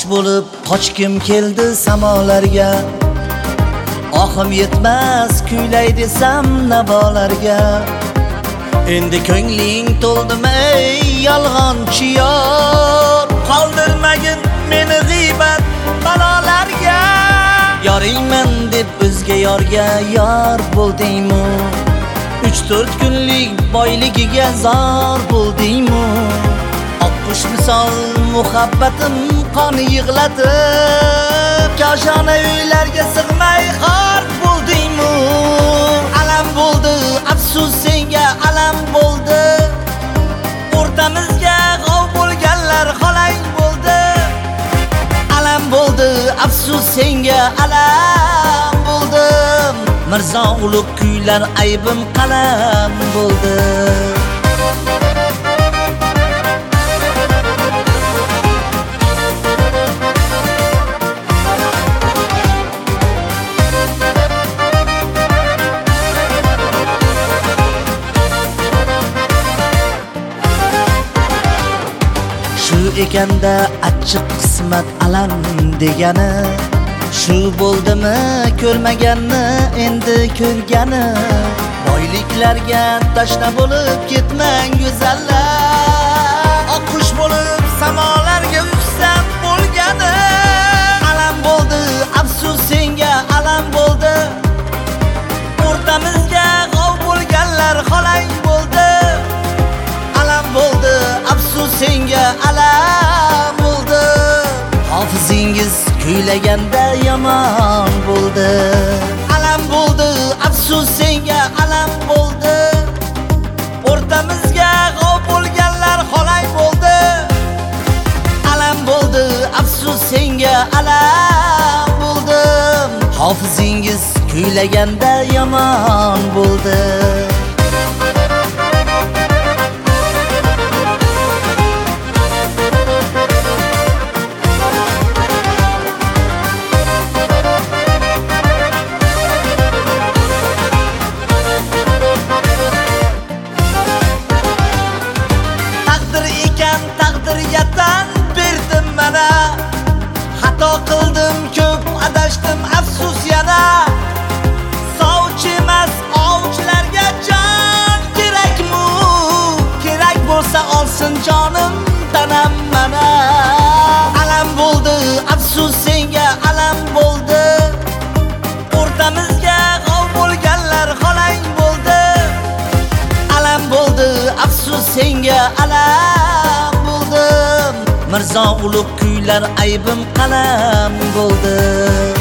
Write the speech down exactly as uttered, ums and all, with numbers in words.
bo'lib qochkim keldi samolarga, oxim yetmas kuylay desam navolarga. Endi ko'ngling to'ldimi ey yolg'onchi yor, qoldirmagin meni g'iybat balolarga. Yoringman deb o'zga yorga yor bo'ldingmi, uch to'rt kunlik boyligiga zor bo'ldingmi? Oqqush misol muhabbatim qon yig'latib, koshona uylarga sig'may xor bo'ldingmi? Alam bo'ldi, afsus senga alam bo'ldi, o'rtamizga g'ov bo'lganlar xolang bo'ldi. Alam bo'ldi, afsus senga alam bo'ldi, Mirzo ulug' kuylar aybim qalam bo'ldi. Shu ekanda achchiq qismat alam degani, shu bo'ldimi ko'rmaganni endi ko'rgani. Boyliklarga tashna bo'lib ketmang go'zallar, oqqush bo'lib samolarga uchsam bo'lgani. Alam bo'ldi, afsus senga alam bo'ldi, o'rtamizga g'ov bo'lganlar xolang bo'ldi. Alam bo'ldi, afsus senga alam bo'ldi, hofizingiz kuylaganda yomon bo'ldi. Alam bo'ldi, afsus senga alam bo'ldi, o'rtamizga g'ov bo'lganlar xolang bo'ldi. Alam bo'ldi, afsus senga alam bo'ldi, hofizingiz kuylaganda yomon bo'ldi. Yatan berdim mana, xato qildim ko'p adashdim afsus yana. Sovchi emas ovchilarga jon kerakmi? Kerak bo'lsa olsin jonim tanam mana. Alam bo'ldi, afsus senga alam bo'ldi, o'rtamizga g'ov bo'lganlar xolang bo'ldi. Alam bo'ldi, afsus senga alam bo'ldi, Mirzo ulug' kuylar aybim qalam bo'ldi.